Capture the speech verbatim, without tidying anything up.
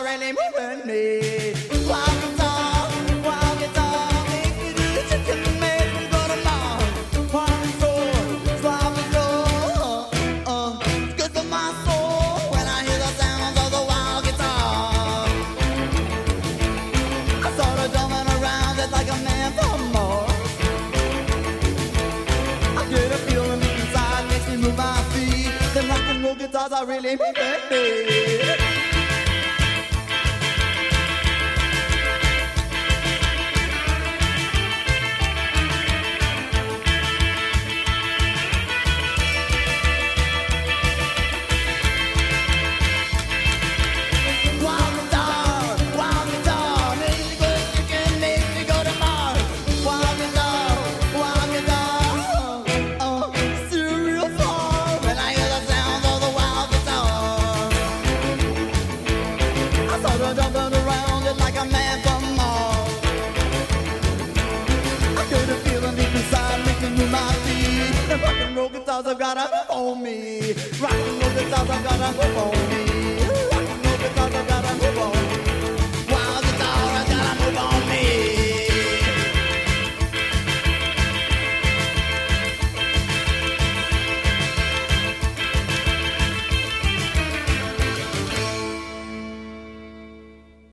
are really moving me. Wild guitar, wild guitar, make me do the chicken, make me go to Mars. Wild soul, suave and slow, uh, it's good for my soul when I hear the sounds of the wild guitar. I sort of jumping around just like a man from Mars. I get a feeling deep inside, makes me move my feet. Them rock and roll guitars are really moving me. Jumping around it like a man from Mars. I get a feeling deep inside, making move my feet. The rock and roll guitars have got a move on me. Rock and roll guitars have got a move on me.